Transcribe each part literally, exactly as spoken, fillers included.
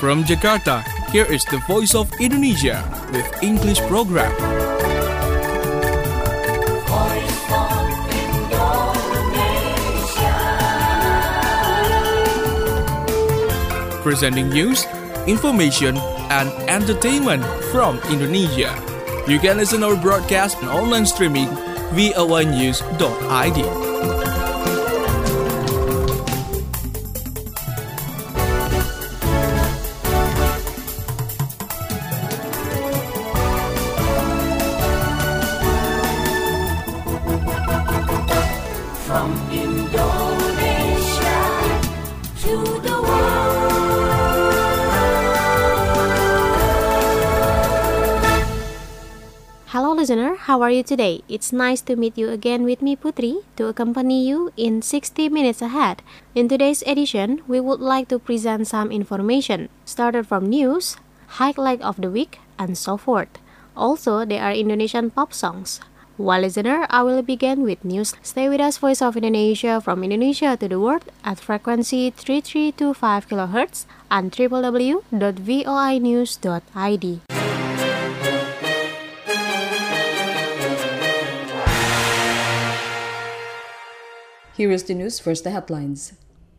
From Jakarta, here is the Voice of Indonesia with English program. Voice of Indonesia. Presenting news, information, and entertainment from Indonesia. You can listen our broadcast and online streaming v o a news dot i d. From Indonesia to the world. Hello listener, how are you today? It's nice to meet you again with me Putri to accompany you in sixty minutes ahead. In today's edition, we would like to present some information, started from news, highlight of the week, and so forth. Also, there are Indonesian pop songs. Well, listener, I will begin with news. Stay with us, Voice of Indonesia, from Indonesia to the world at frequency three three two five kilohertz and w w w dot voi news dot i d. Here is the news. First, the headlines.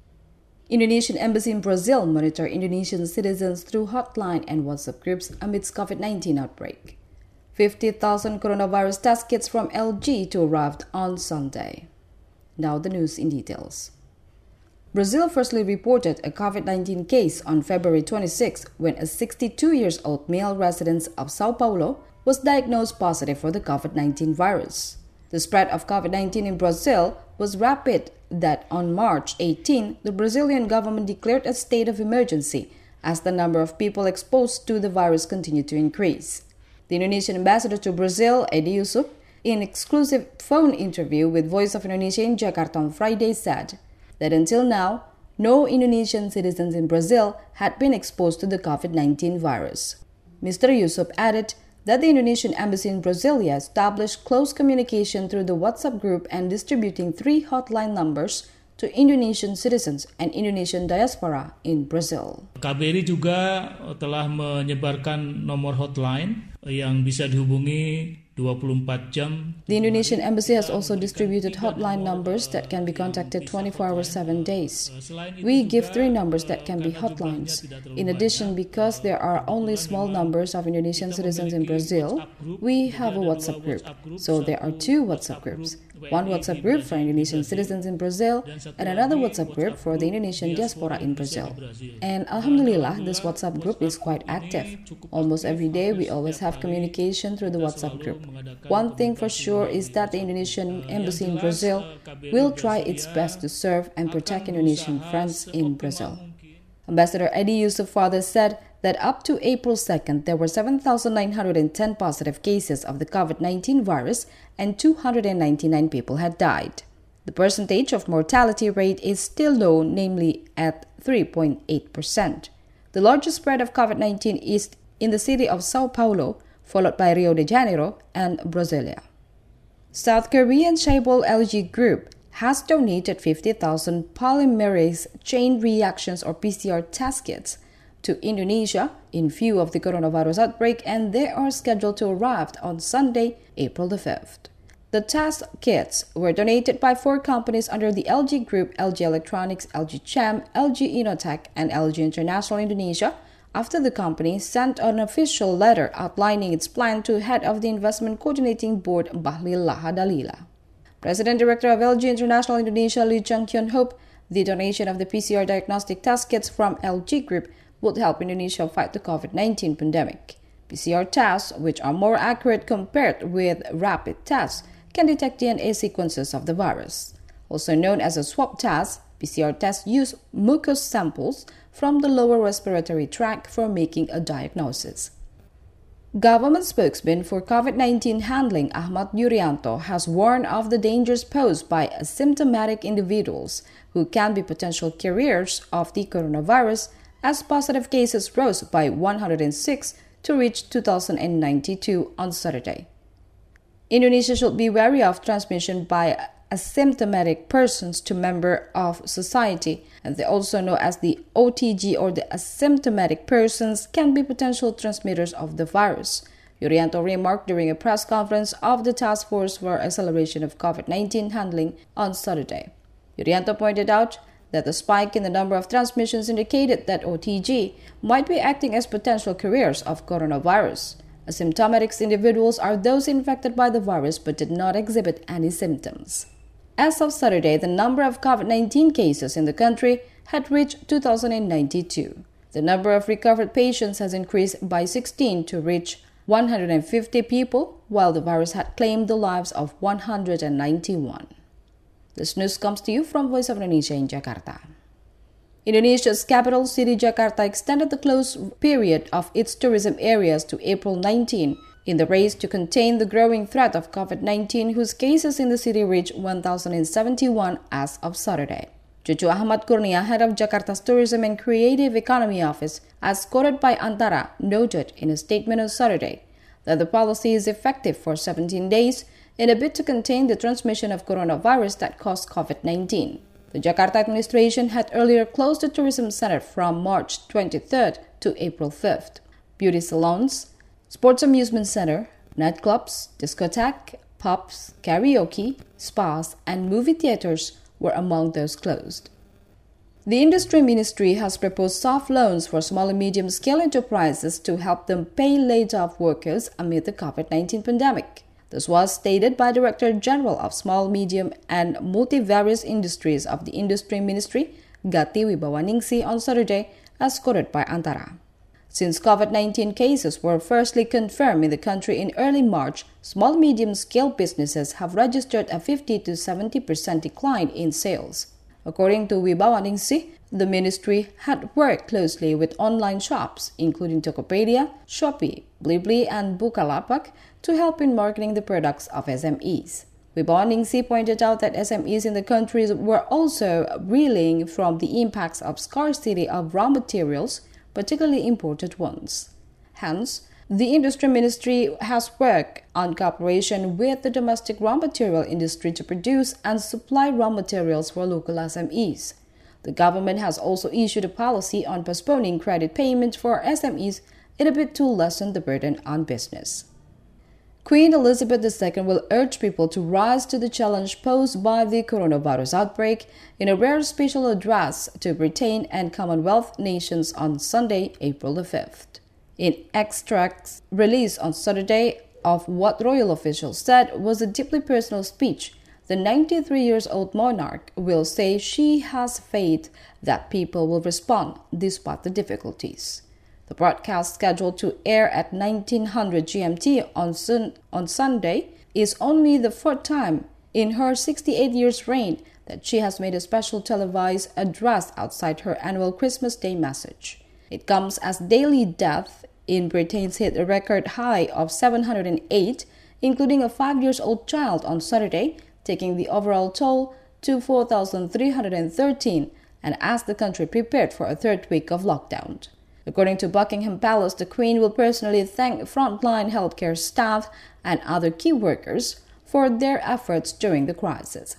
Indonesian Embassy in Brazil monitor Indonesian citizens through hotline and WhatsApp groups amidst COVID nineteen outbreak. fifty thousand coronavirus test kits from L G to arrived on Sunday. Now the news in details. Brazil firstly reported a COVID nineteen case on February twenty-sixth when a sixty-two years old male resident of Sao Paulo was diagnosed positive for the COVID nineteen virus. The spread of COVID nineteen in Brazil was rapid that on March eighteenth, the Brazilian government declared a state of emergency as the number of people exposed to the virus continued to increase. The Indonesian ambassador to Brazil, Edi Yusuf, in an exclusive phone interview with Voice of Indonesia in Jakarta on Friday said that until now, no Indonesian citizens in Brazil had been exposed to the COVID nineteen virus. Mister Yusuf added that the Indonesian embassy in Brasilia established close communication through the WhatsApp group and distributing three hotline numbers to Indonesian citizens and Indonesian diaspora in Brazil. K B R I juga telah menyebarkan nomor hotline yang bisa dihubungi dua puluh empat jam. The Indonesian embassy has also distributed hotline numbers that can be contacted twenty-four hours, seven days. We give three numbers that can be hotlines. In addition, because there are only small numbers of Indonesian citizens in Brazil, we have a WhatsApp group. So there are two WhatsApp groups. One WhatsApp group for Indonesian citizens in Brazil and another WhatsApp group for the Indonesian diaspora in Brazil. And Alhamdulillah, this WhatsApp group is quite active. Almost every day, we always have communication through the WhatsApp group. One thing for sure is that the Indonesian embassy in Brazil will try its best to serve and protect Indonesian friends in Brazil. Ambassador Edi Yusuf further said that up to April second, there were seven thousand nine hundred ten positive cases of the COVID nineteen virus and two hundred ninety-nine people had died. The percentage of mortality rate is still low, namely at three point eight percent. The largest spread of COVID nineteen is in the city of Sao Paulo, followed by Rio de Janeiro and Brasilia. South Korean Chaebol L G Group has donated fifty thousand polymerase chain reactions or P C R test kits to Indonesia in view of the coronavirus outbreak, and they are scheduled to arrive on Sunday, April the fifth. The test kits were donated by four companies under the L G Group: L G Electronics, L G Chem, L G Inotech, and L G International Indonesia, after the company sent an official letter outlining its plan to head of the Investment Coordinating Board, Bahlil Lahadalila. President Director of L G International Indonesia, Lee Chang-kyun, hoped the donation of the P C R diagnostic test kits from L G Group would help Indonesia fight the COVID nineteen pandemic. P C R tests, which are more accurate compared with rapid tests, can detect D N A sequences of the virus. Also known as a swab test, P C R tests use mucous samples from the lower respiratory tract for making a diagnosis. Government spokesman for COVID nineteen handling, Ahmad Yuryanto, has warned of the dangers posed by asymptomatic individuals who can be potential carriers of the coronavirus, as positive cases rose by one hundred six to reach two thousand ninety-two on Saturday. Indonesia should be wary of transmission by asymptomatic persons to member of society, and they also know as the O T G or the asymptomatic persons, can be potential transmitters of the virus. Yurianto remarked during a press conference of the Task Force for Acceleration of COVID nineteen Handling on Saturday. Yurianto pointed out that the spike in the number of transmissions indicated that O T G might be acting as potential carriers of coronavirus. Asymptomatic individuals are those infected by the virus but did not exhibit any symptoms. As of Saturday, the number of COVID nineteen cases in the country had reached two thousand ninety-two. The number of recovered patients has increased by sixteen to reach one hundred fifty people, while the virus had claimed the lives of one hundred ninety-one. This news comes to you from Voice of Indonesia in Jakarta. Indonesia's capital city Jakarta extended the closed period of its tourism areas to April nineteenth in the race to contain the growing threat of COVID nineteen, whose cases in the city reached one thousand seventy-one as of Saturday. Cucu Ahmad Kurnia, head of Jakarta's Tourism and Creative Economy Office, as quoted by Antara, noted in a statement on Saturday that the policy is effective for seventeen days in a bid to contain the transmission of coronavirus that caused COVID nineteen. The Jakarta administration had earlier closed the tourism center from March twenty-third to April fifth. Beauty salons, sports amusement center, nightclubs, discotheque, pubs, karaoke, spas, and movie theaters were among those closed. The Industry Ministry has proposed soft loans for small and medium-scale enterprises to help them pay laid-off workers amid the COVID nineteen pandemic. This was stated by Director General of Small, Medium, and Multivarious Industries of the Industry Ministry, Gati Wibawaningsi, on Saturday, as quoted by Antara. Since COVID nineteen cases were firstly confirmed in the country in early March, small medium-scale businesses have registered a fifty to seventy percent decline in sales. According to Wibawaningsi, the ministry had worked closely with online shops, including Tokopedia, Shopee, Blibli, and Bukalapak, to help in marketing the products of S M Es. Wibawaningsi pointed out that S M Es in the country were also reeling from the impacts of scarcity of raw materials, particularly imported ones. Hence, the Industry Ministry has worked on cooperation with the domestic raw material industry to produce and supply raw materials for local S M Es. The government has also issued a policy on postponing credit payment for S M Es in a bid to lessen the burden on business. Queen Elizabeth the Second will urge people to rise to the challenge posed by the coronavirus outbreak in a rare special address to Britain and Commonwealth nations on Sunday, April the fifth. In extracts released on Saturday of what royal officials said was a deeply personal speech, the ninety-three years old monarch will say she has faith that people will respond despite the difficulties. The broadcast, scheduled to air at nineteen hundred G M T on, sun- on Sunday, is only the fourth time in her sixty-eight years reign that she has made a special televised address outside her annual Christmas Day message. It comes as daily deaths in Britain's hit a record high of seven hundred eight, including a five-year-old child on Saturday, taking the overall toll to four thousand three hundred thirteen, and as the country prepared for a third week of lockdown. According to Buckingham Palace, the Queen will personally thank frontline healthcare staff and other key workers for their efforts during the crisis.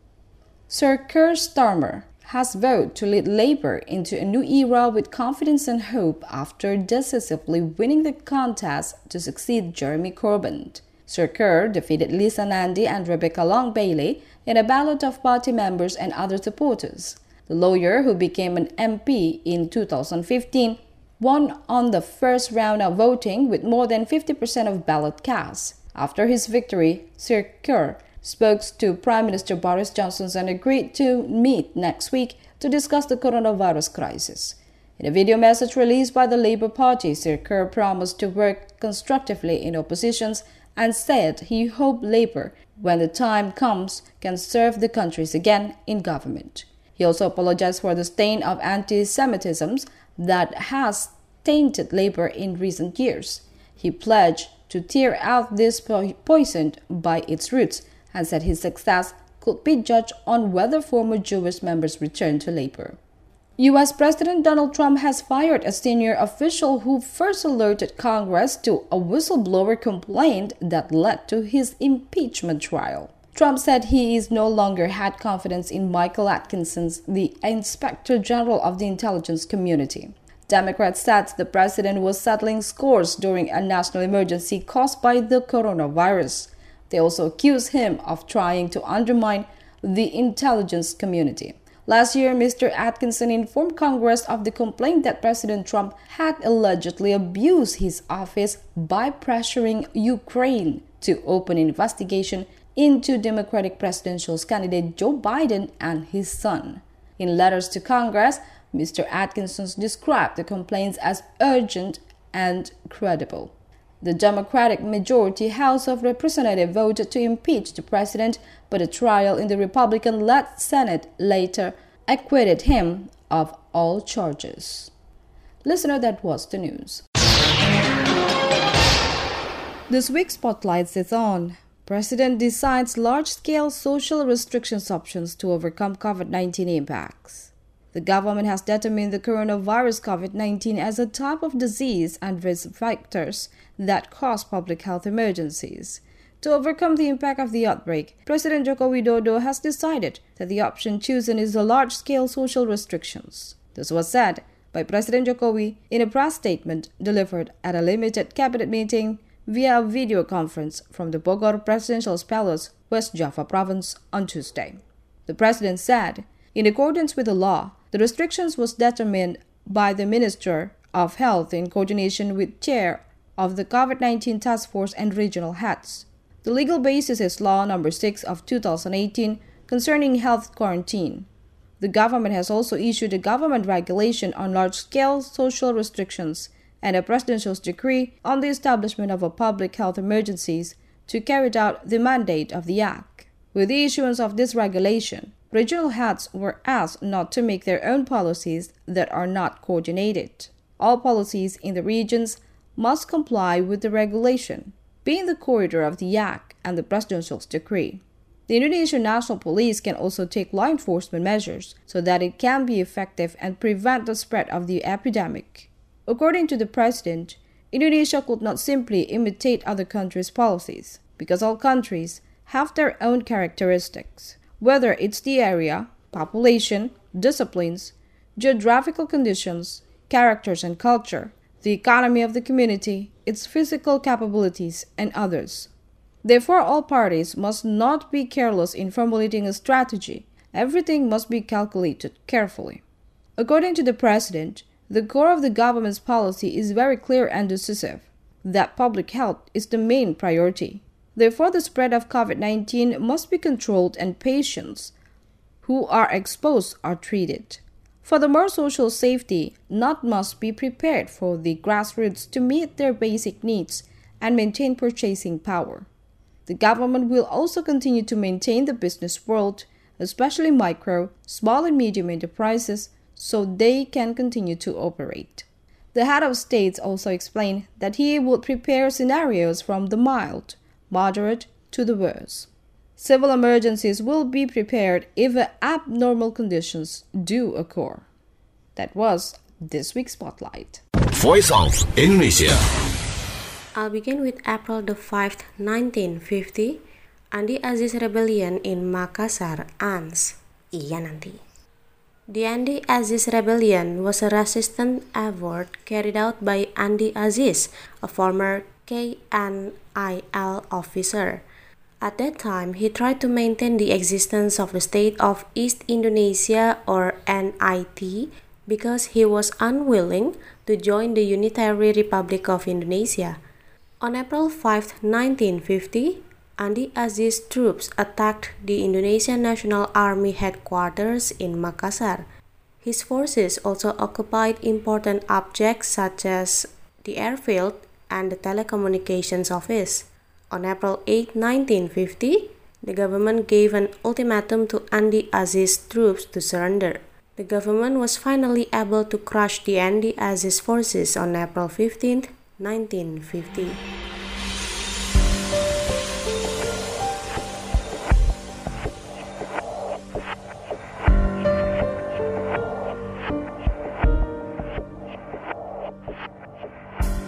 Sir Keir Starmer has vowed to lead Labour into a new era with confidence and hope after decisively winning the contest to succeed Jeremy Corbyn. Sir Keir defeated Lisa Nandy and Rebecca Long Bailey in a ballot of party members and other supporters. The lawyer, who became an M P in two thousand fifteen, won on the first round of voting with more than fifty percent of ballot cast. After his victory, Sir Keir spoke to Prime Minister Boris Johnson and agreed to meet next week to discuss the coronavirus crisis. In a video message released by the Labour Party, Sir Keir promised to work constructively in opposition and said he hoped Labour, when the time comes, can serve the countries again in government. He also apologized for the stain of anti-Semitism that has tainted Labour in recent years. He pledged to tear out this po- poison by its roots and said his success could be judged on whether former Jewish members return to Labour. U S President Donald Trump has fired a senior official who first alerted Congress to a whistleblower complaint that led to his impeachment trial. Trump said he is no longer had confidence in Michael Atkinson, the Inspector General of the intelligence community. Democrats said the president was settling scores during a national emergency caused by the coronavirus. They also accused him of trying to undermine the intelligence community. Last year, Mister Atkinson informed Congress of the complaint that President Trump had allegedly abused his office by pressuring Ukraine to open an investigation into Democratic presidential candidate Joe Biden and his son. In letters to Congress, Mister Atkinson described the complaints as urgent and credible. The Democratic majority House of Representatives voted to impeach the president, but a trial in the Republican-led Senate later acquitted him of all charges. Listener, that was the news. This week's Spotlight is on. President decides large-scale social restrictions options to overcome COVID nineteen impacts. The government has determined the coronavirus COVID nineteen as a type of disease and risk factors that cause public health emergencies. To overcome the impact of the outbreak, President Joko Widodo has decided that the option chosen is the large-scale social restrictions. This was said by President Jokowi in a press statement delivered at a limited cabinet meeting via a video conference from the Bogor Presidential Palace, West Java Province, on Tuesday. The president said, in accordance with the law, the restrictions was determined by the Minister of Health in coordination with Chair of the COVID nineteen Task Force and regional heads. The legal basis is Law Number six of two thousand eighteen concerning health quarantine. The government has also issued a government regulation on large-scale social restrictions and a presidential decree on the establishment of a public health emergencies to carry out the mandate of the Act. With the issuance of this regulation, regional heads were asked not to make their own policies that are not coordinated. All policies in the regions must comply with the regulation, being the corridor of the Act and the presidential decree. The Indonesian National Police can also take law enforcement measures so that it can be effective and prevent the spread of the epidemic. According to the president, Indonesia could not simply imitate other countries' policies because all countries have their own characteristics, whether it's the area, population, disciplines, geographical conditions, characters and culture, the economy of the community, its physical capabilities, and others. Therefore, all parties must not be careless in formulating a strategy. Everything must be calculated carefully. According to the president, the core of the government's policy is very clear and decisive, that public health is the main priority. Therefore, the spread of COVID nineteen must be controlled and patients who are exposed are treated. Furthermore, social safety net must be prepared for the grassroots to meet their basic needs and maintain purchasing power. The government will also continue to maintain the business world, especially micro, small and medium enterprises, so they can continue to operate. The head of state also explained that he would prepare scenarios from the mild, moderate to the worst. Civil emergencies will be prepared if abnormal conditions do occur. That was this week's Spotlight. Voice of Indonesia. I'll begin with April the fifth, nineteen fifty. Andi Aziz Rebellion in Makassar ends. Iya nanti. The Andi Aziz Rebellion was a resistance effort carried out by Andi Aziz, a former K N I L officer. At that time, he tried to maintain the existence of the State of East Indonesia or N I T because he was unwilling to join the Unitary Republic of Indonesia. On April fifth, nineteen fifty, Andi Aziz troops attacked the Indonesian National Army headquarters in Makassar. His forces also occupied important objects such as the airfield and the telecommunications office. On April eighth, nineteen fifty, the government gave an ultimatum to Andi Aziz troops to surrender. The government was finally able to crush the Andi Aziz forces on April fifteenth, nineteen fifty.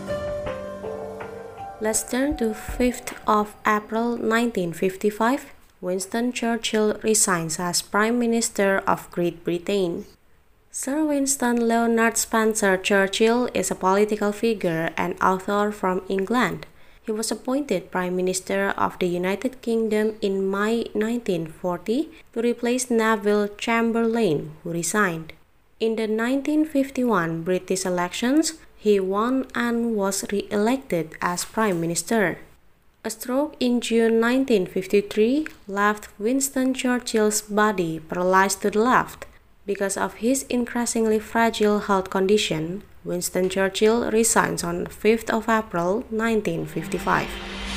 Let's turn to fifth of April nineteen fifty-five. Winston Churchill resigns as Prime Minister of Great Britain. Sir Winston Leonard Spencer Churchill is a political figure and author from England. He was appointed Prime Minister of the United Kingdom in May nineteen forty to replace Neville Chamberlain, who resigned. In the nineteen fifty-one British elections, he won and was re-elected as Prime Minister. A stroke in June nineteen fifty-three left Winston Churchill's body paralyzed to the left. Because of his increasingly fragile health condition, Winston Churchill resigns on the fifth of April nineteen fifty-five.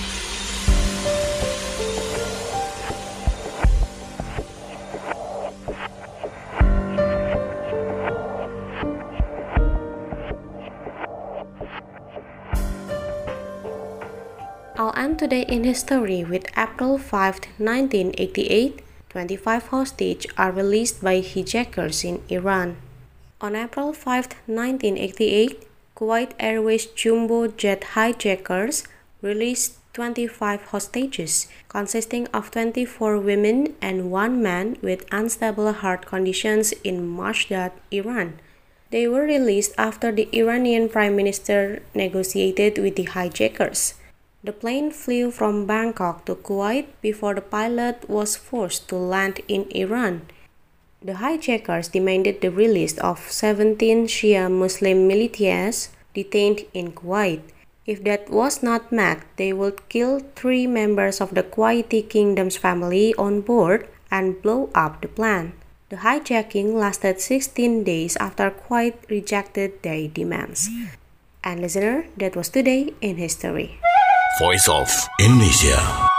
I'll end today in history with April fifth, nineteen eighty-eight. twenty-five hostages are released by hijackers in Iran. On April fifth, nineteen eighty-eight, Kuwait Airways jumbo jet hijackers released twenty-five hostages, consisting of twenty-four women and one man with unstable heart conditions in Mashdad, Iran. They were released after the Iranian Prime Minister negotiated with the hijackers. The plane flew from Bangkok to Kuwait before the pilot was forced to land in Iran. The hijackers demanded the release of seventeen Shia Muslim militias detained in Kuwait. If that was not met, they would kill three members of the Kuwaiti kingdom's family on board and blow up the plane. The hijacking lasted sixteen days after Kuwait rejected their demands. And listener, that was today in history. Voice of Indonesia.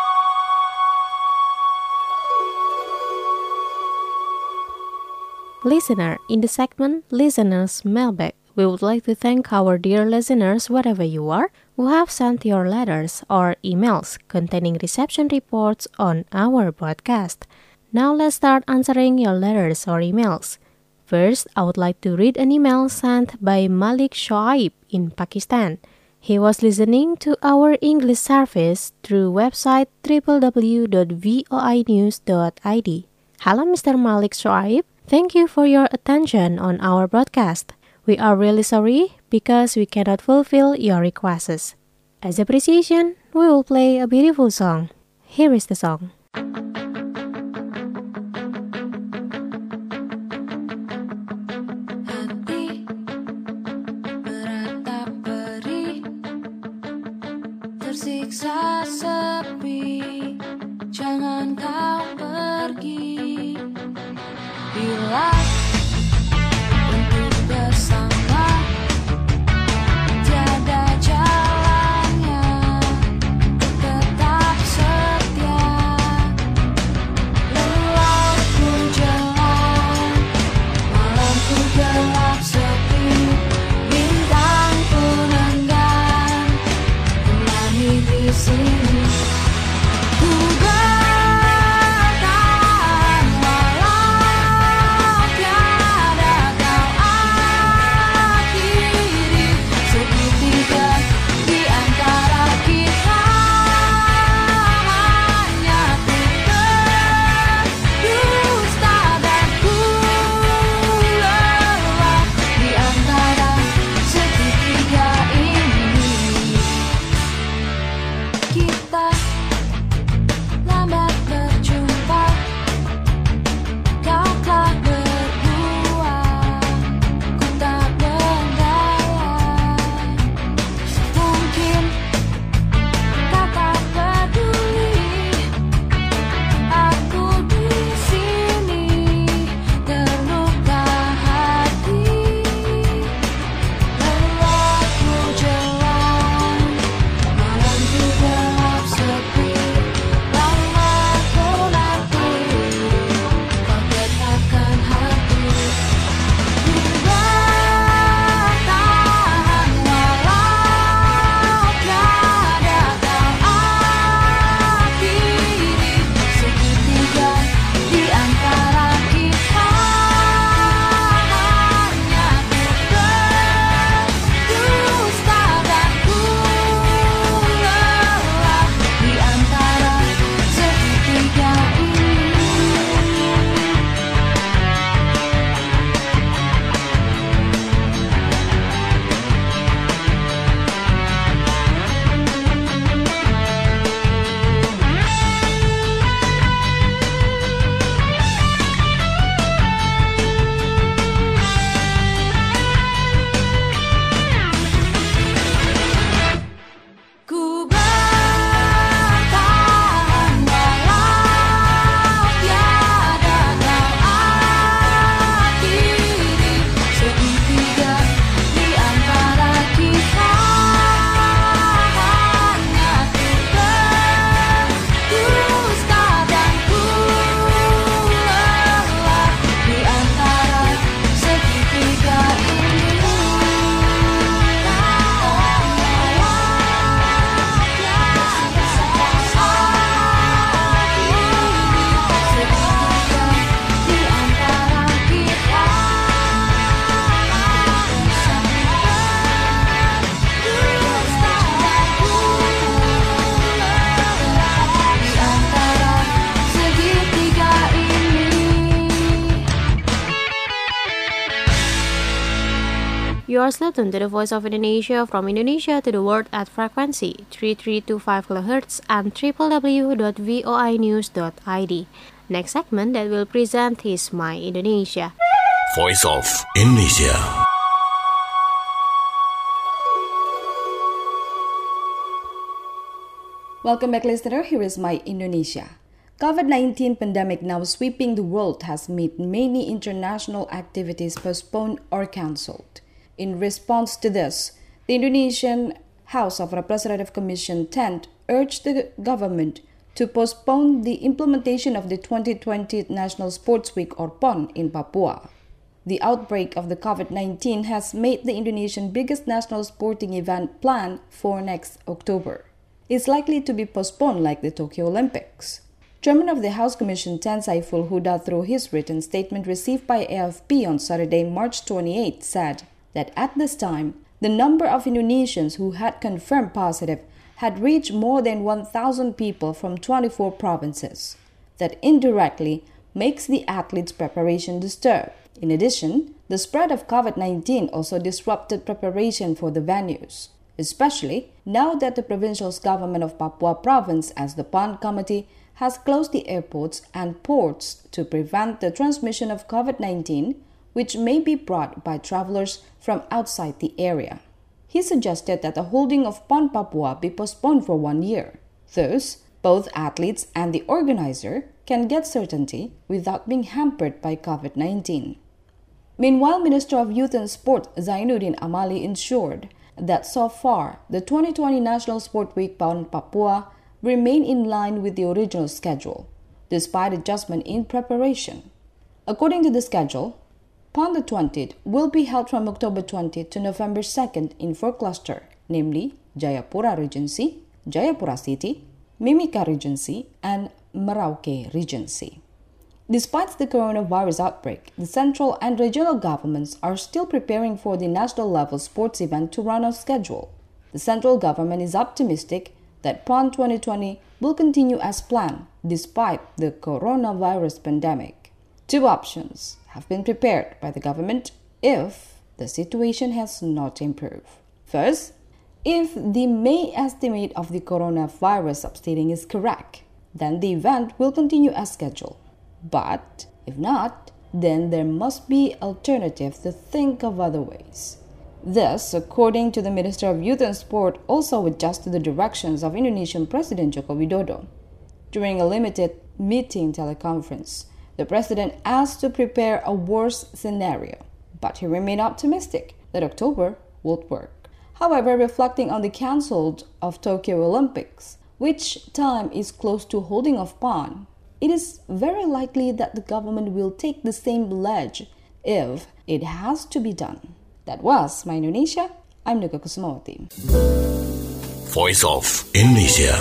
Listener, in the segment Listeners Mailbag, we would like to thank our dear listeners wherever you are who have sent your letters or emails containing reception reports on our podcast. Now let's start answering your letters or emails. First, I would like to read an email sent by Malik Shoaib in Pakistan. He was listening to our English service through website w w w dot voi news dot i d. Hello Mister Malik Shoaib, thank you for your attention on our broadcast. We are really sorry because we cannot fulfill your requests. As appreciation, we will play a beautiful song. Here is the song. Tersiksa sepi, jangan kau pergi. Bila untuk bersama tiada jalannya, tetap setia. You are still tuned to the Voice of Indonesia from Indonesia to the world at frequency three three two five kilohertz and w w w dot voi news dot i d. Next segment that will present is My Indonesia. Voice of Indonesia. Welcome back, listener. Here is My Indonesia. COVID nineteen pandemic now sweeping the world has made many international activities postponed or cancelled. In response to this, the Indonesian House of Representative Commission ten urged the government to postpone the implementation of the twenty twenty National Sports Week or PON in Papua. The outbreak of the COVID nineteen has made the Indonesian biggest national sporting event planned for next October. It's likely to be postponed like the Tokyo Olympics. Chairman of the House Commission ten, Saiful Huda, through his written statement received by A F P on Saturday, March twenty-eighth, said that at this time, the number of Indonesians who had confirmed positive had reached more than one thousand people from twenty-four provinces. That indirectly makes the athletes' preparation disturbed. In addition, the spread of COVID nineteen also disrupted preparation for the venues, especially now that the provincial government of Papua Province, as the PON Committee, has closed the airports and ports to prevent the transmission of COVID nineteen, which may be brought by travelers from outside the area. He suggested that the holding of PON Papua be postponed for one year. Thus, both athletes and the organizer can get certainty without being hampered by COVID nineteen. Meanwhile, Minister of Youth and Sport Zainuddin Amali ensured that so far, the twenty twenty National Sport Week PON Papua remain in line with the original schedule, despite adjustment in preparation. According to the schedule, PON the twentieth will be held from October twentieth to November second in four clusters, namely Jayapura Regency, Jayapura City, Mimika Regency, and Merauke Regency. Despite the coronavirus outbreak, the central and regional governments are still preparing for the national-level sports event to run on schedule. The central government is optimistic that PON twenty twenty will continue as planned despite the coronavirus pandemic. Two options have been prepared by the government if the situation has not improved. First, if the May estimate of the coronavirus substating is correct, then the event will continue as scheduled. But if not, then there must be alternatives to think of other ways. This, according to the Minister of Youth and Sport, also adjusts to the directions of Indonesian President Joko Widodo. During a limited meeting teleconference, the President asked to prepare a worst scenario, but he remained optimistic that October would work. However, reflecting on the cancelled of Tokyo Olympics, which time is close to holding of PON, it is very likely that the government will take the same pledge if it has to be done. That was My Indonesia. I'm Nuka Kusumawati. Voice of Indonesia.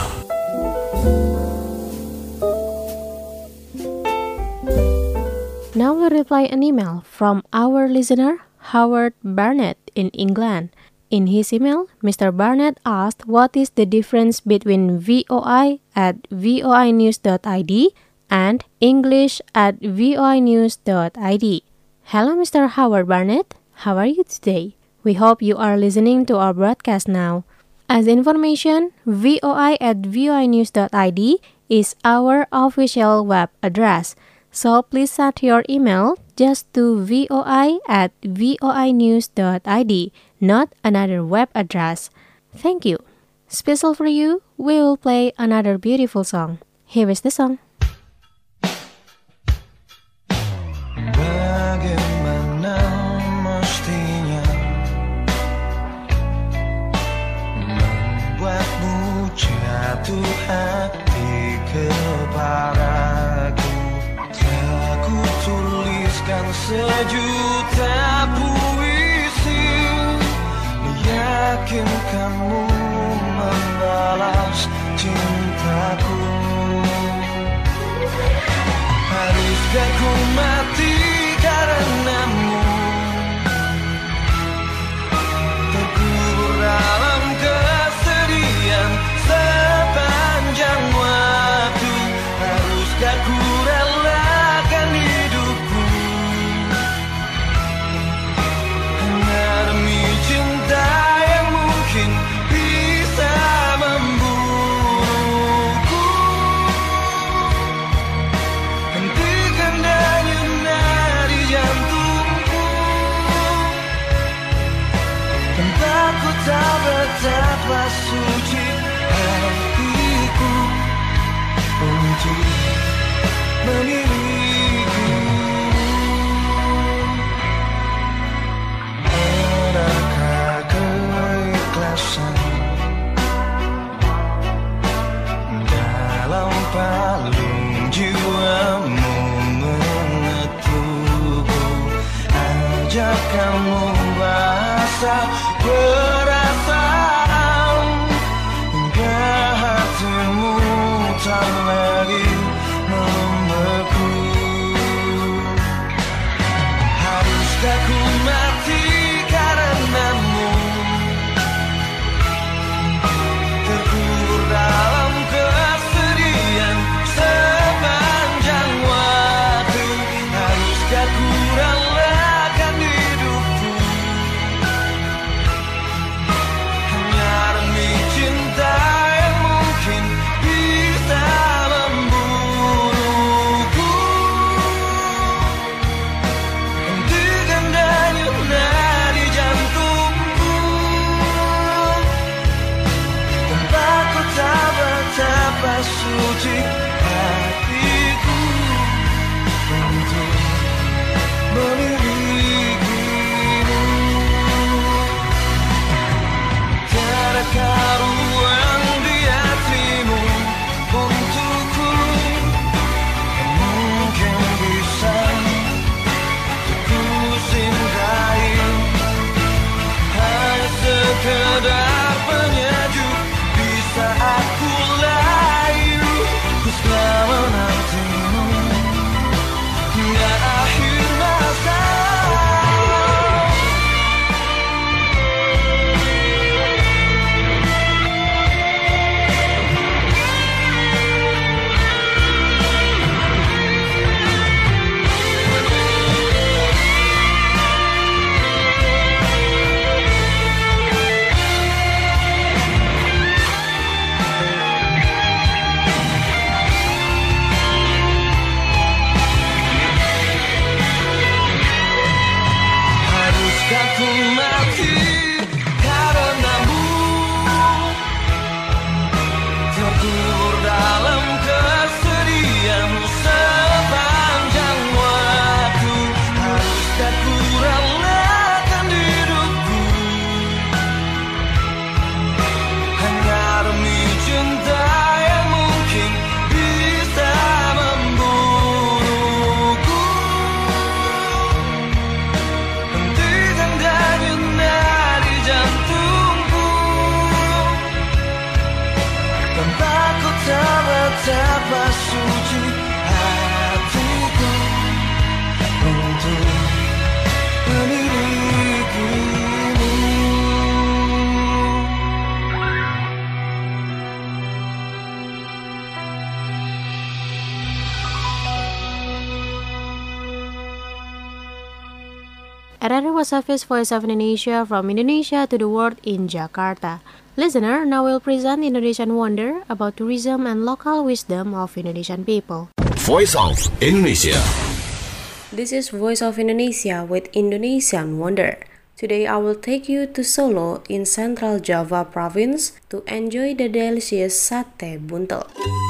Now we'll reply an email from our listener, Howard Barnett in England. In his email, Mister Barnett asked what is the difference between V O I at voi news dot i d and English at voi news dot i d. Hello, Mister Howard Barnett. How are you today? We hope you are listening to our broadcast now. As information, V O I at voi news dot i d is our official web address. So please send your email just to voi at voi news dot i d, not another web address. Thank you. Special for you, we will play another beautiful song. Here is the song. Bagaimana mestinya membuatmu jatuh hati kepadaku. Telah ku tuliskan sejuta puisi, meyakinkanmu membalas cintaku. Haruskah ku mati karenamu, terkubur dalam kesedihan sepanjang waktu. Haruskah ku relakan hidupku hanya demi untuk memilikimu. Adakah keikhlasan dalam palung jiwamu mengetukku? Ajak kamu bahasa perasaan hingga hatimu tak lagi membeku. Haruskah ku mati karenamu, terkubur dalam kesedihan sepanjang waktu? Haruskah ku relakan hidupku hanya demi cinta yang mungkin bisa membunuhku? Hentikan denyut nadi jantungku, tanpa kau tak betapa suci hatiku untuk memilikimu. Tiadakah ruang di hatimu untukku yang mungkin bisa ku cintai? Hanya sekedar penyejuk di saat ku layu, ku selalu menantimu hingga akhir masa. Haruskah ku mati karenamu, terkubur dalam kesedihan sepanjang waktu? Haruskah ku relakan hidupku hanya demi cinta yang mungkin bisa membunuhku? Hentikan denyut nadi jantungku, tanpa ku tak betapa suci hatiku untuk memilikimu. R R was Hafiz, Voice of Indonesia, from Indonesia to the world in Jakarta. Listener, now we'll present Indonesian Wonder about tourism and local wisdom of Indonesian people. Voice of Indonesia. This is Voice of Indonesia with Indonesian Wonder. Today I will take you to Solo in Central Java province to enjoy the delicious sate buntel.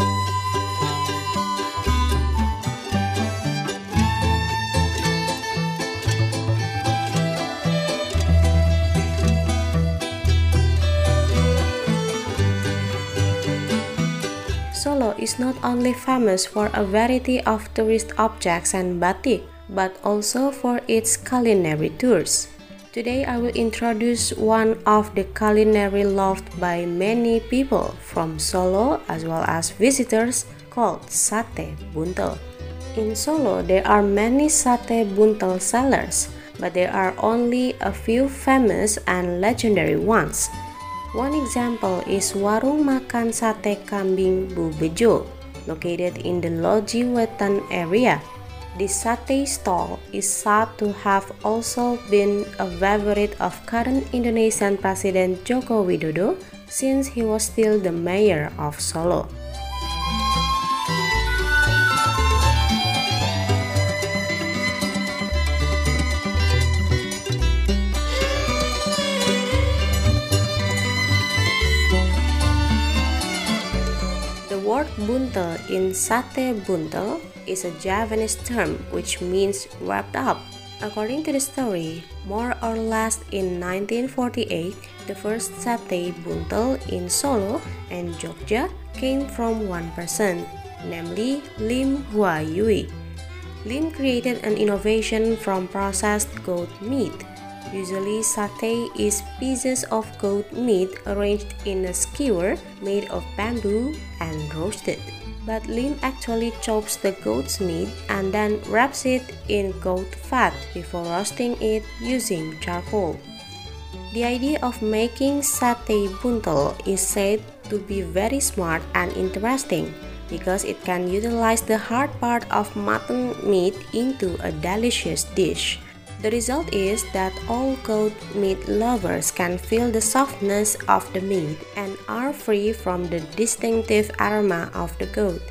Solo is not only famous for a variety of tourist objects and batik, but also for its culinary tours. Today I will introduce one of the culinary loved by many people from Solo as well as visitors, called sate buntel. In Solo there are many sate buntel sellers, but there are only a few famous and legendary ones. One example is Warung Makan Sate Kambing Bu Bejo, located in the Loji Wetan area. This sate stall is said to have also been a favorite of current Indonesian President Joko Widodo since he was still the mayor of Solo. The word buntel in sate buntel is a Javanese term which means wrapped up. According to the story, more or less in nineteen forty-eight, the first sate buntel in Solo and Jogja came from one person, namely Lim Hua Yui. Lim created an innovation from processed goat meat. Usually, satay is pieces of goat meat arranged in a skewer made of bamboo and roasted. But Lim actually chops the goat's meat and then wraps it in goat fat before roasting it using charcoal. The idea of making satay buntel is said to be very smart and interesting because it can utilize the hard part of mutton meat into a delicious dish. The result is that all goat meat lovers can feel the softness of the meat and are free from the distinctive aroma of the goat.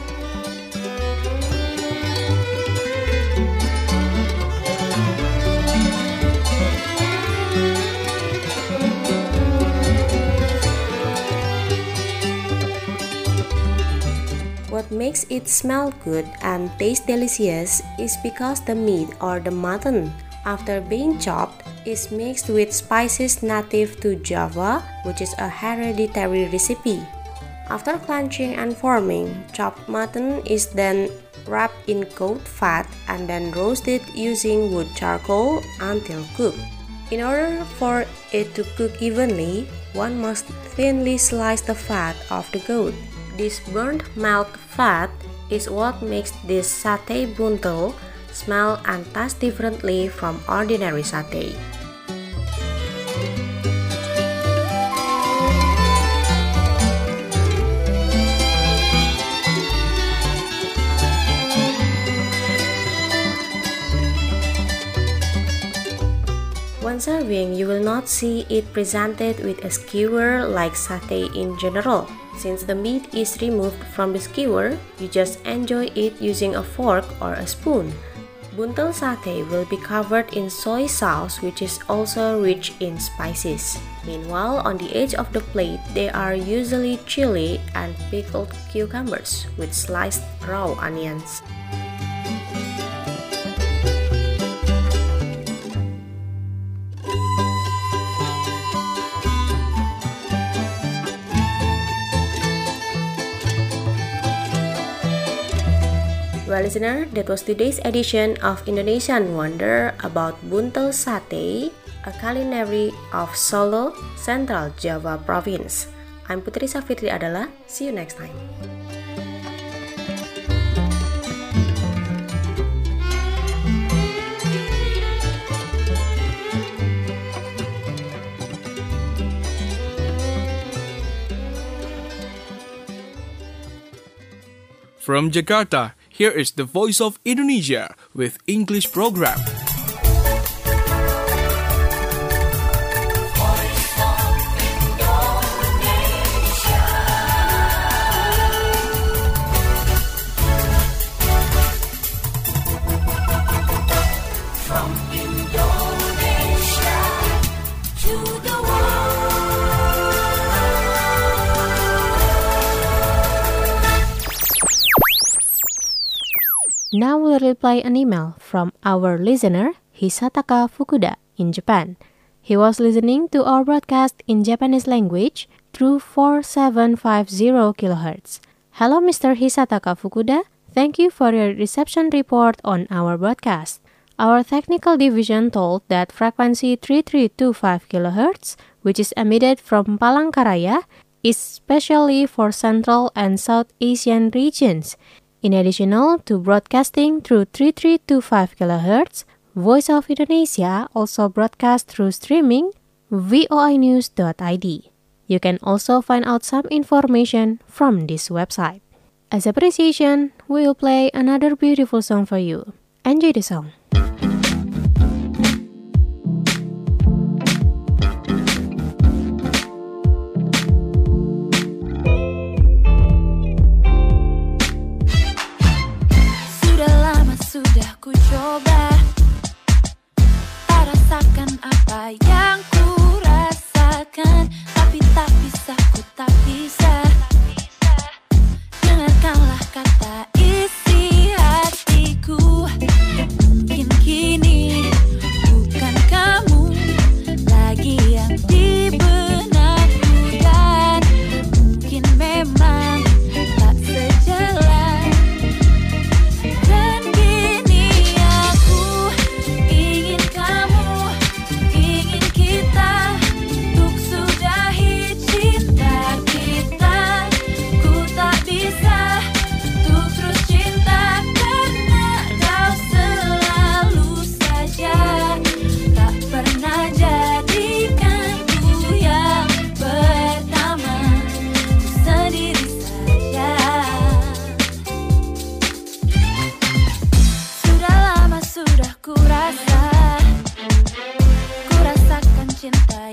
What makes it smell good and taste delicious is because the meat or the mutton, after being chopped, is mixed with spices native to Java, which is a hereditary recipe. After clenching and forming, chopped mutton is then wrapped in goat fat and then roasted using wood charcoal until cooked. In order for it to cook evenly, one must thinly slice the fat of the goat. This burnt milk fat is what makes this satay buntel smell and taste differently from ordinary satay. When serving, you will not see it presented with a skewer like satay in general. Since the meat is removed from the skewer, you just enjoy it using a fork or a spoon. Buntel satay will be covered in soy sauce, which is also rich in spices. Meanwhile, on the edge of the plate, there are usually chili and pickled cucumbers with sliced raw onions. Well, listener, that was today's edition of Indonesian Wonder about buntel satay, a culinary of Solo, Central Java Province. I'm Putri Safitri Adala. See you next time. From Jakarta, here is the Voice of Indonesia with English program. From Indonesia to the Now we'll reply an email from our listener, Hisataka Fukuda, in Japan. He was listening to our broadcast in Japanese language through four seven five zero kilohertz. Hello, Mister Hisataka Fukuda. Thank you for your reception report on our broadcast. Our technical division told that frequency three three two five kilohertz, which is emitted from Palangkaraya, is specially for Central and South Asian regions. In addition to broadcasting through three three two five kilohertz, Voice of Indonesia also broadcasts through streaming v o i news dot i d. You can also find out some information from this website. As appreciation, we will play another beautiful song for you. Enjoy the song. Sudah ku coba tak rasakan apa yang ku rasakan, tapi tak bisa, ku tak bisa dengarkan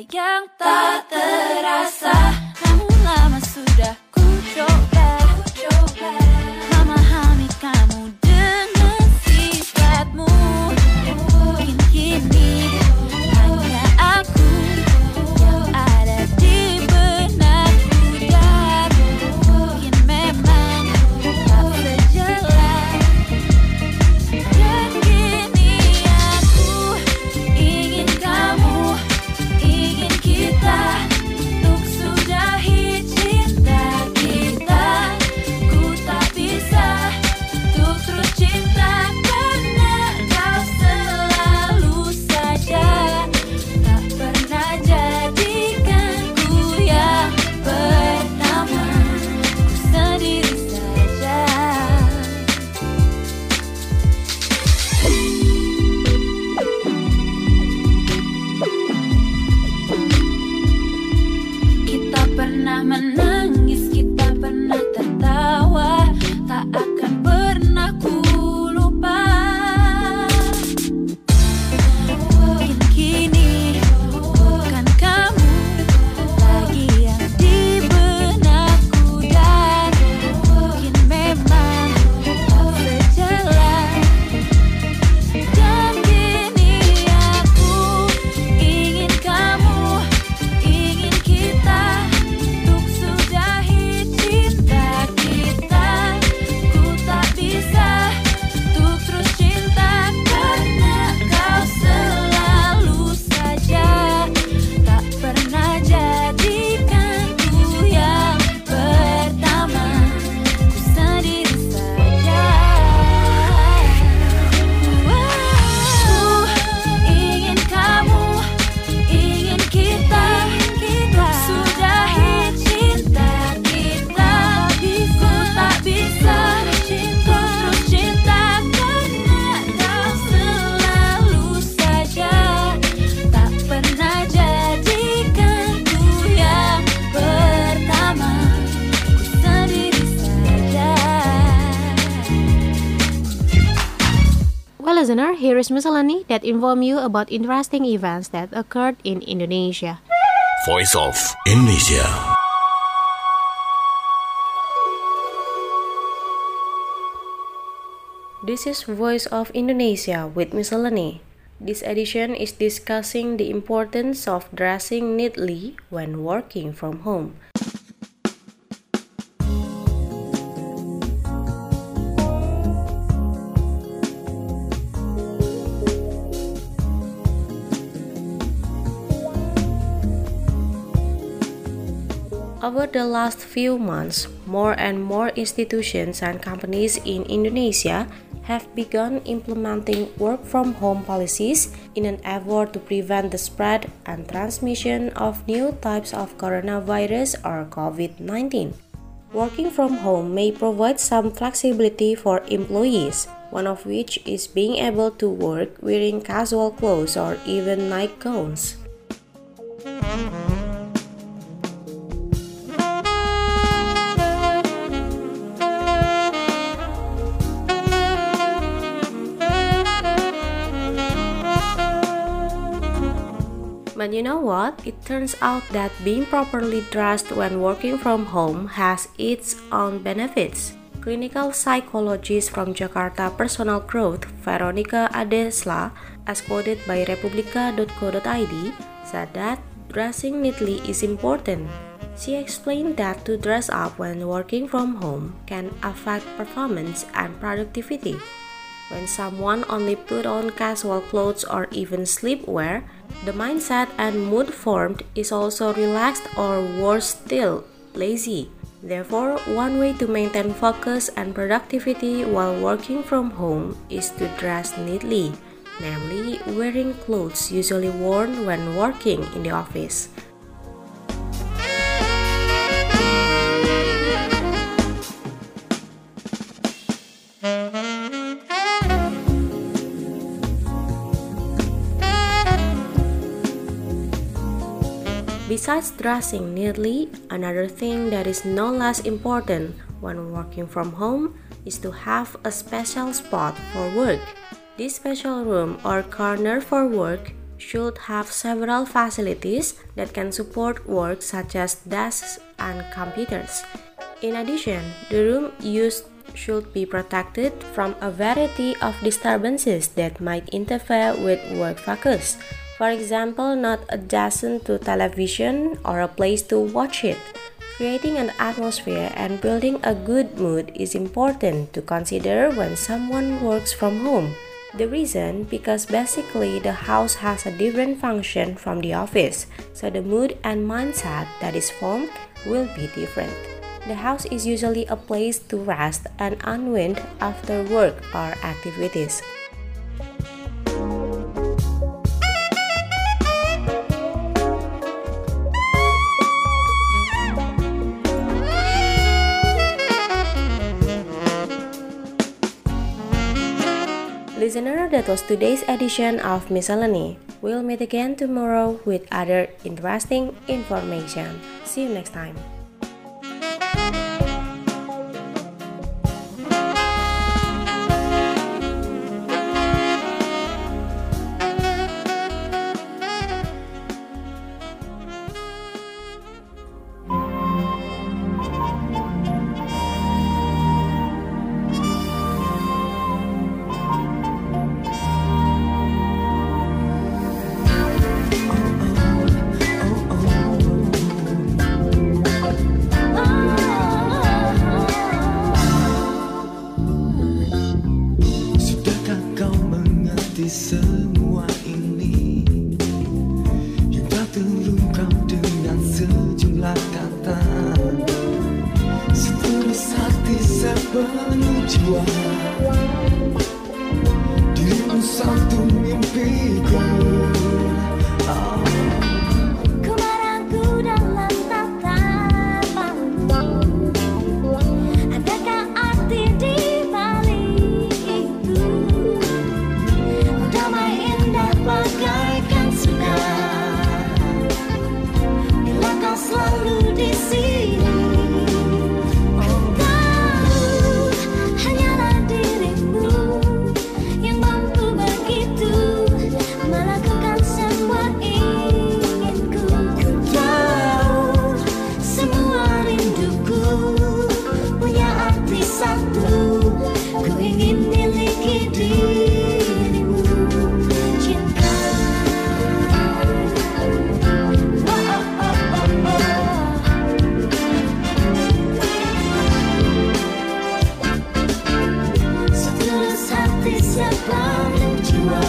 yang tak terasa, namun lama sudah ku coba, memahami kamu dengan sifatmu. Mungkin kini hanya aku yang ada di benakku, dan mungkin memang tak sejelas. Dan kini aku ingin kamu, ingin kita untuk sudahi cinta kita. Ku tak bisa untuk terus cinta karena kau selalu saja tak pernah jadikanku yang pertama. Ku sendiri saja. Kita pernah menangis, kita pernah tertawa, tak akan pernah ku lupa. Mungkin kini bukan kamu lagi yang di benakku, dan mungkin memang tak sejelas. Dan kini aku ingin kamu, ingin kita untuk sudahi cinta kita. Ku tak bisa untuk terus cinta karena kau selalu saja tak pernah jadikanku yang pertama. Ku sendiri saja. Ku ingin kamu, ingin kita untuk sudahi cinta kita. Ku tak bisa untuk terus cinta karena kau selalu saja tak pernah jadikanku yang pertama. Ku sendiri saja. Well, listener, here is miscellany that inform you about interesting events that occurred in Indonesia. Voice of Indonesia. This is Voice of Indonesia with Miscellany. This edition is discussing the importance of dressing neatly when working from home. Over the last few months, more and more institutions and companies in Indonesia have begun implementing work-from-home policies in an effort to prevent the spread and transmission of new types of coronavirus or COVID nineteen. Working from home may provide some flexibility for employees, one of which is being able to work wearing casual clothes or even night gowns. But you know what? It turns out that being properly dressed when working from home has its own benefits. Clinical psychologist from Jakarta Personal Growth, Veronica Adesla, as quoted by republika dot co dot i d, said that dressing neatly is important. She explained that to dress up when working from home can affect performance and productivity. When someone only put on casual clothes or even sleepwear, the mindset and mood formed is also relaxed or worse still, lazy. Therefore, one way to maintain focus and productivity while working from home is to dress neatly, namely wearing clothes usually worn when working in the office. Besides dressing neatly, another thing that is no less important when working from home is to have a special spot for work. This special room or corner for work should have several facilities that can support work such as desks and computers. In addition, the room used should be protected from a variety of disturbances that might interfere with work focus. For example, not adjacent to television or a place to watch it. Creating an atmosphere and building a good mood is important to consider when someone works from home. The reason, because basically the house has a different function from the office, so the mood and mindset that is formed will be different. The house is usually a place to rest and unwind after work or activities. Listener, that was today's edition of Miscellany. We'll meet again tomorrow with other interesting information. See you next time. Semua ini yang tak terungkap dengan sejumlah kata, setulus hati sepenuh jiwa, dirimu satu mimpiku. Oh. Selalu di sini, ku tahu hanyalah dirimu yang mampu begitu melakukan semua inginku. Ku tahu semua rinduku punya arti satu, ku ingin miliki dirimu. Cinta. Sepenuh jiwa,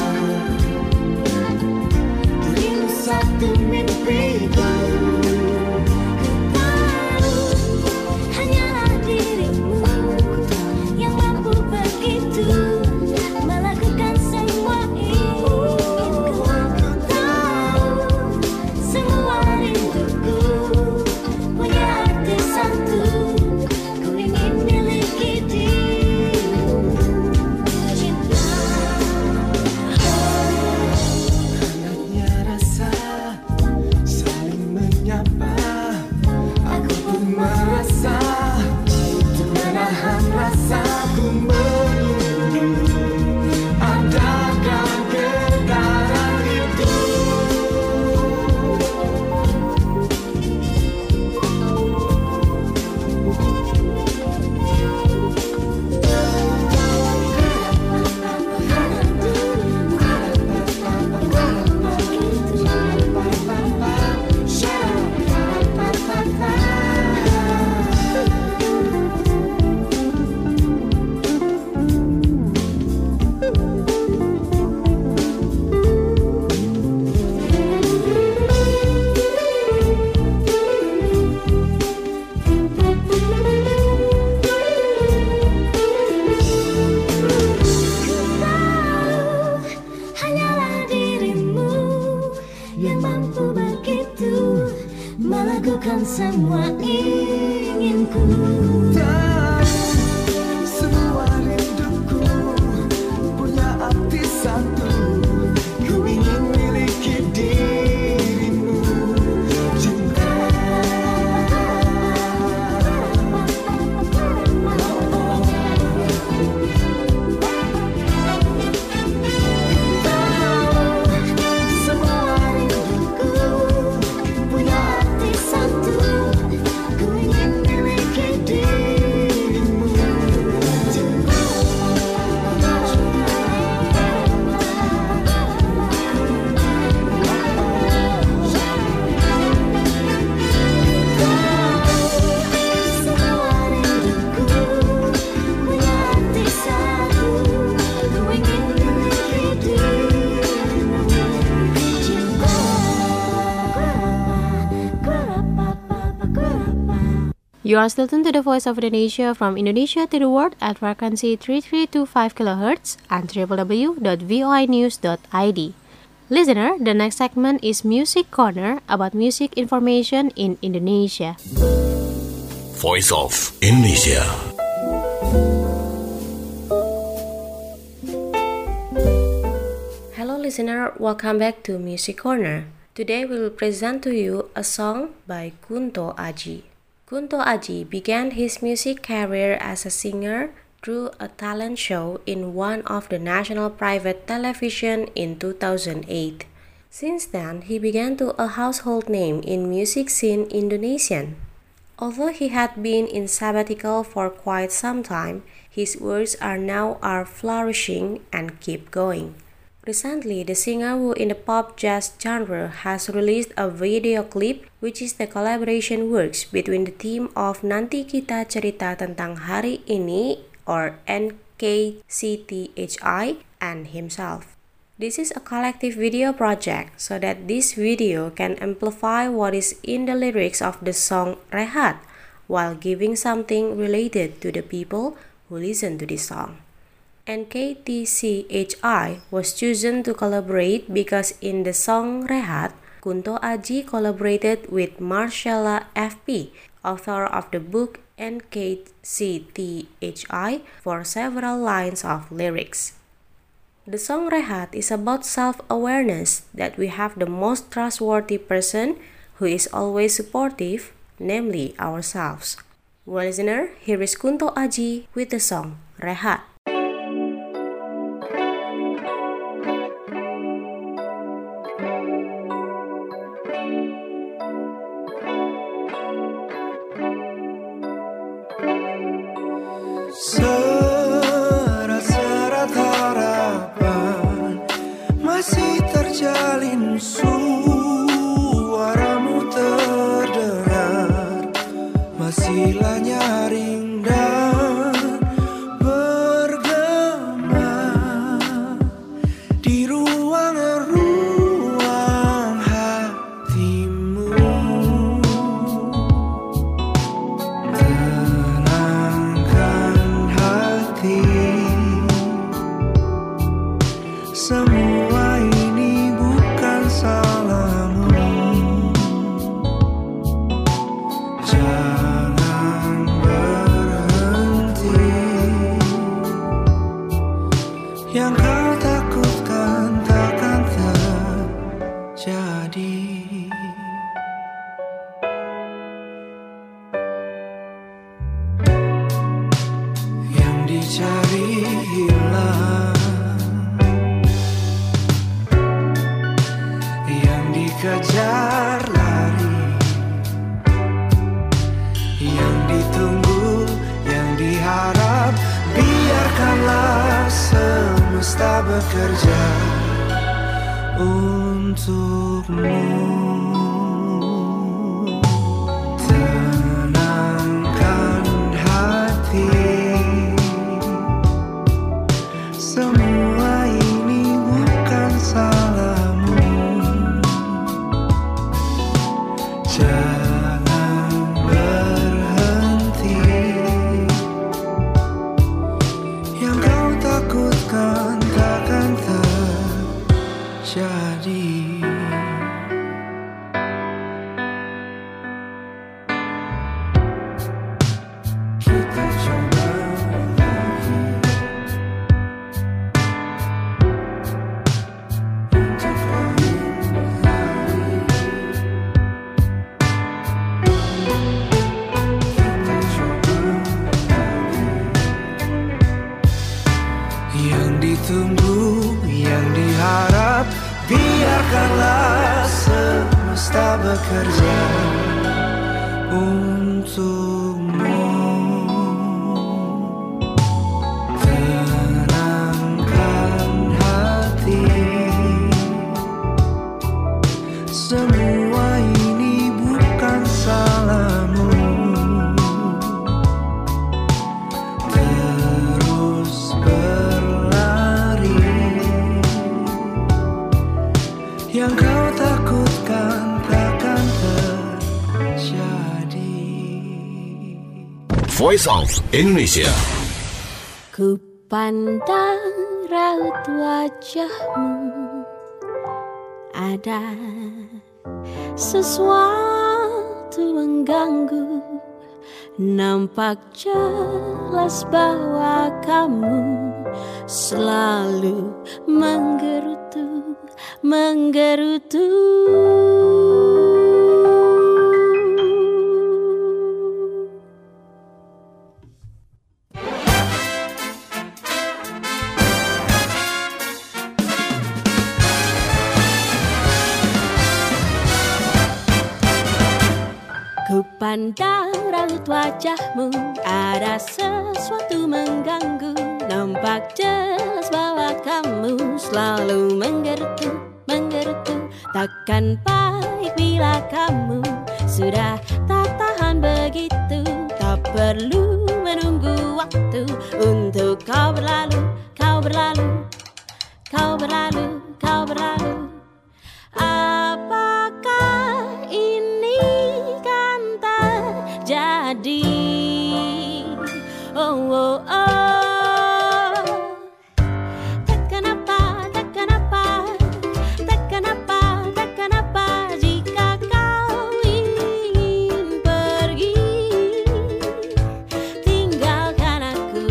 dirimu satu mimpiku. Ku tahu hanyalah dirimu yang mampu begitu melakukan semua inginku. Ku tahu semua rinduku punya arti satu, ku ingin miliki dirimu. Melakukan semua inginku. Semua rinduku punya arti satu, ku ingin miliki dirimu. Cinta. Semua You are still tuned to the Voice of Indonesia from Indonesia to the world at frequency three three two five kilohertz and w w w dot voi news dot i d. Listener, the next segment is Music Corner about music information in Indonesia. Voice of Indonesia. Hello listener, welcome back to Music Corner. Today we will present to you a song by Kunto Aji. Kunto Aji began his music career as a singer through a talent show in one of the national private television in two thousand eight. Since then, he began to a household name in music scene Indonesian. Although he had been in sabbatical for quite some time, his works are now are flourishing and keep going. Recently, the singer who in the pop jazz genre has released a video clip which is the collaboration works between the team of Nanti Kita Cerita Tentang Hari Ini or N K C T H I and himself. This is a collective video project so that this video can amplify what is in the lyrics of the song Rehat while giving something related to the people who listen to this song. N K T C H I was chosen to collaborate because in the song Rehat, Kunto Aji collaborated with Marcella F P, author of the book N K C T H I, for several lines of lyrics. The song Rehat is about self-awareness that we have the most trustworthy person who is always supportive, namely ourselves. Well, listener, here is Kunto Aji with the song Rehat. Serat-serat harapan masih terjalin, suaramu terdengar, masihlah nyaring dan bergema di ruang-ruang hatimu. Semua ini bukan salahmu. Jangan berhenti. Yang kau takutkan takkan terjadi. Yang dicari hilang, kejar lari, yang ditunggu, yang diharap, biarkanlah semesta bekerja untukmu. Tenangkan hati, semua ini bukan salahmu. Jangan berhenti. Yang kau takutkan takkan terjadi. Kita coba lagi untuk lain hari. Yang ditunggu, yang diharap, biarkanlah semesta bekerja untukmu. Tenangkan hati, semua ini bukan salahmu. Terus berlari, yang kau takutkan takkan terjadi. Voice of Indonesia. Ku pandang raut wajahmu, ada sesuatu mengganggu. Nampak jelas bahwa kamu selalu menggerutu, menggerutu. Ku pandang raut wajahmu, ada sesuatu mengganggu. Nampak jelas bahwa kamu selalu menggerutu, menggerutu. Takkan baik bila kamu sudah tak tahan begitu. Tak perlu menunggu waktu untuk kau berlalu, kau berlalu, kau berlalu, kau berlalu. Apakah ini kan terjadi? Oh, oh, oh. Tak kenapa, tak kenapa, tak kenapa, tak kenapa jika kau ingin pergi, tinggalkan aku,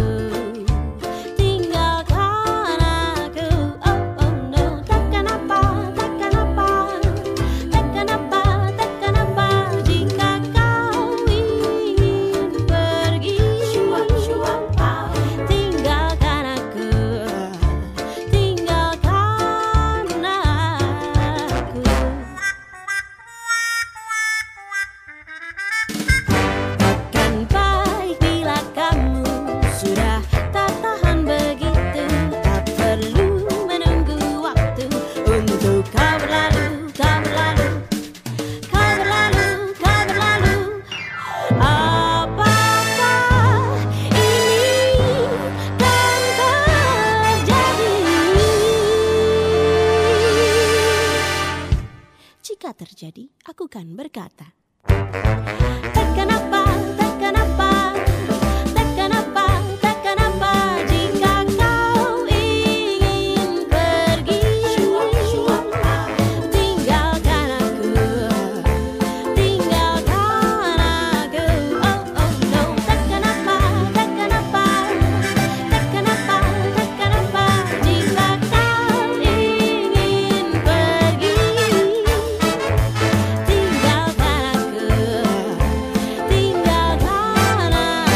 tinggalkan aku. Oh, oh no. Tak kenapa, tak kenapa, tak kenapa, tak kenapa jika kau ingin pergi, tinggalkan aku, tinggalkan aku. Takkan baik bila kamu sudah tak tahan begitu. Tak perlu menunggu waktu untuk kau berlalu, kau berlalu, kau berlalu, kau berlalu. Apakah ini kan terjadi? Jika terjadi, aku kan berkata, tak kenapa, tak kenapa, tak kenapa, tak kenapa jika kau ingin pergi, tinggalkan aku, tinggalkan aku. Oh, oh no. Tak kenapa, tak kenapa, tak kenapa, tak kenapa jika kau ingin pergi, tinggalkan aku, tinggalkan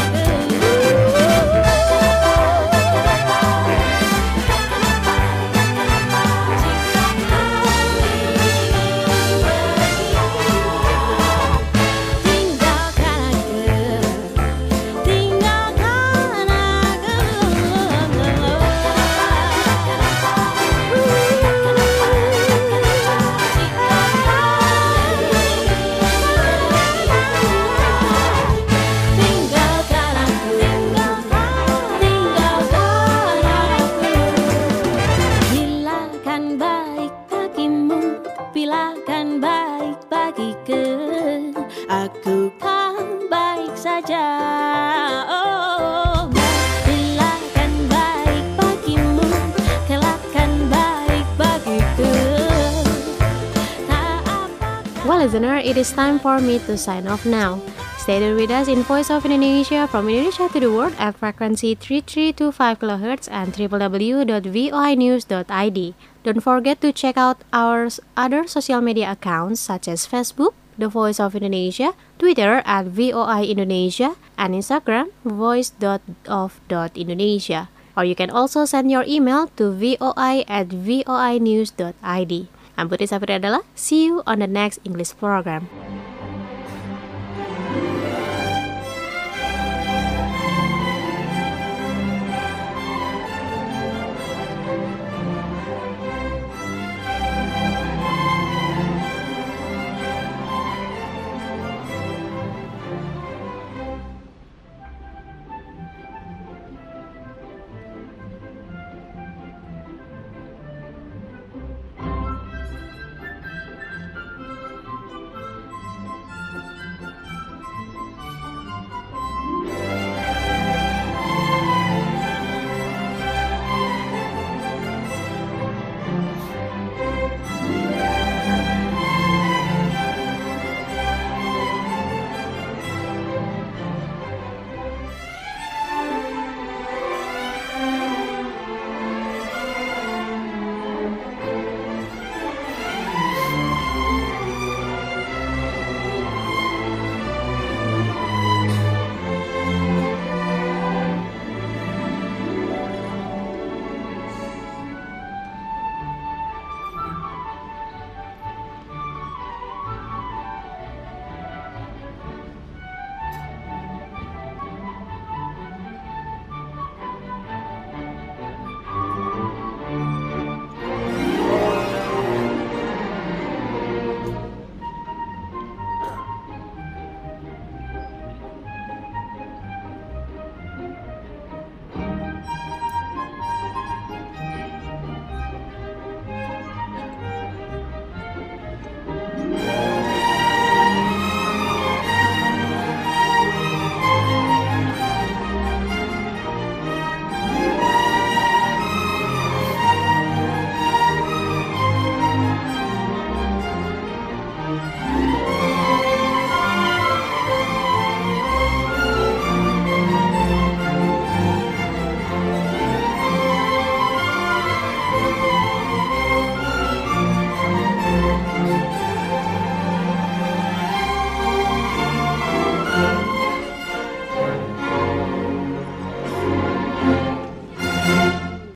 Bila kan baik bagiku, aku kan baik saja. Oh, bila kan baik bagimu, kelak kan baik bagiku. Well, listener, it is time for me to sign off now. Stay there with us in Voice of Indonesia from Indonesia to the world at frequency three three two five kilohertz and w w w dot voi news dot i d. Don't forget to check out our other social media accounts such as Facebook, The Voice of Indonesia, Twitter at V O I Indonesia, and Instagram, voice dot of dot indonesia. Or you can also send your email to voi at voi news dot i d. I'm Putri Safri Adela. See you on the next English program.